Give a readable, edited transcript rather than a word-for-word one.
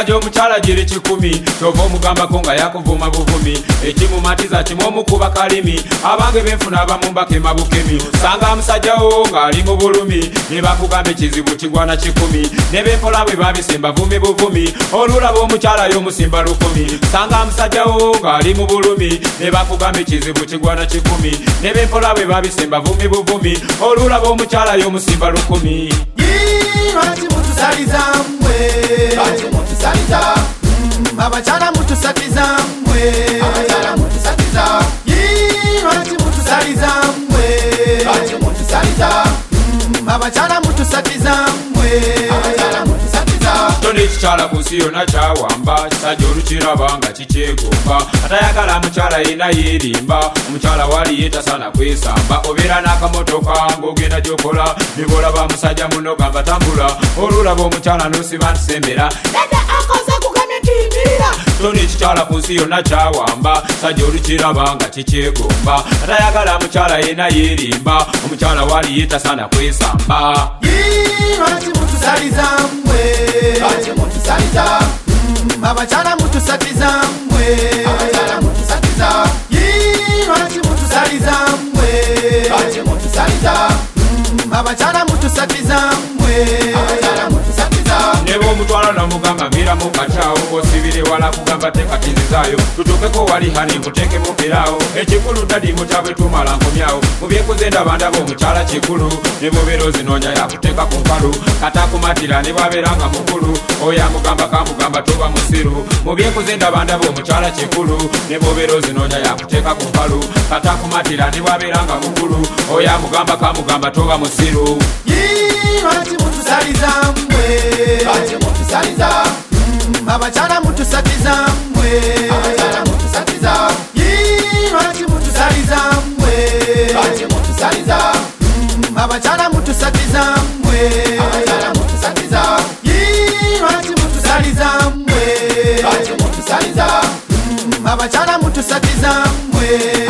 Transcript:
Engajo omukyala giri 10 kyova omugambako nga yakuvuma buvumi ekimumatiza kimomu kuba kalimi abange benfuna abamumbakema bukemi sanga amusajjawo ng'ali mu bulumi ne bakugamba ekizibu kigwana 10 ne bempola bwe babisemba vumi buvumi olulaba omukyala y'omusimba 10 sanga amusajjawo ng'ali mu bulumi ne bakugamba ekizibu kigwana 10 ne bempola bwe babisemba vumi buvumi olulaba omukyala y'omusimba 10 Lwaki mutusaliza mwe Lwaki mutusaliza Abakyala mutusatiza mwe Abakyala mutusatiza Lwaki mutusaliza mwe Lwaki mutusaliza Abakyala mutusatiza mwe Abakyala mutusatiza Toni kikyala ku nsi yonna kyawamba kisajja olukiraba nga kikyegomba atayagala mukyala yenna yeerimba omukyala wali yeetasaana kwesamba obeera n'akamotoka ng'ogenda gy'okola nibolaba musajja muno gamba tambula olulaba omukyala n'osiba ntisembera dada akoze kugamya tiyimirira Toni kikyala ku nsi yonna kyawamba kisajja olukiraba nga kikyegomba atayagala mukyala yenna yeerimba omukyala wali yeetasaana kwesamba Lwaki mutusaliza mwe Lwaki mutusaliza Abakyala mutusatiza mwe Abakyala mutusatiza Lwaki mutusaliza mwe Lwaki mutusaliza Abakyala mutusatiza mwe Abakyala mutusatiza Nebo omutwala namugamba mira mu katyawo osibire wala kugamba tekatinzizaayo tutukeko wali hani nkuteke mupirawo ekikulu dadi mutabwe tumala nkomyawo mubyekuze ndaba ndaba omukyala kikulu ne bobeera ozinoonya yakuteeka ku nkalu katakumatira ne bwabeeranga mukulu oyo amugamba kamugamba toba musiru mubyekuze ndaba ndaba omukyala kikulu ne bobeera ozinoonya yakuteeka ku nkalu katakumatira ne bwabeeranga mukulu oyo amugamba kamugamba toba musiru Lwaki mutusaliza mwe Lwaki mutusaliza Abakyala mutusatiza mwe Abakyala mutusatiza Lwaki mutusaliza mwe Lwaki mutusaliza Abakyala mutusatiza mwe Abakyala mutusatiza Lwaki mutusaliza mwe Lwaki mutusaliza Abakyala mutusatiza mwe